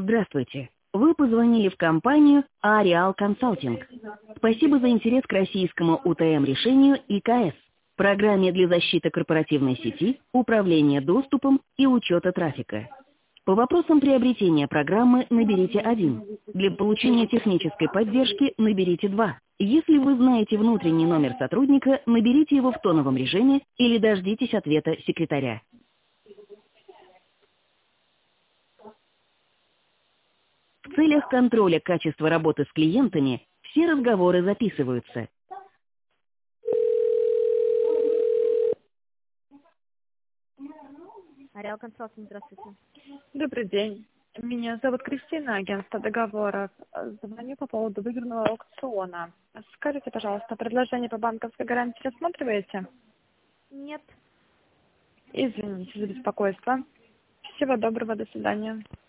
Здравствуйте. Вы позвонили в компанию Areal Consulting. Спасибо за интерес к российскому УТМ-решению ИКС, программе для защиты корпоративной сети, управления доступом и учета трафика. По вопросам приобретения программы наберите 1. Для получения технической поддержки наберите 2. Если вы знаете внутренний номер сотрудника, наберите его в тоновом режиме или дождитесь ответа секретаря. В целях контроля качества работы с клиентами все разговоры записываются. Ареал Консалтинг, здравствуйте. Добрый день. Меня зовут Кристина, агентство договоров. Звоню по поводу выигранного аукциона. Скажите, пожалуйста, предложение по банковской гарантии рассматриваете? Нет. Извините за беспокойство. Всего доброго, до свидания.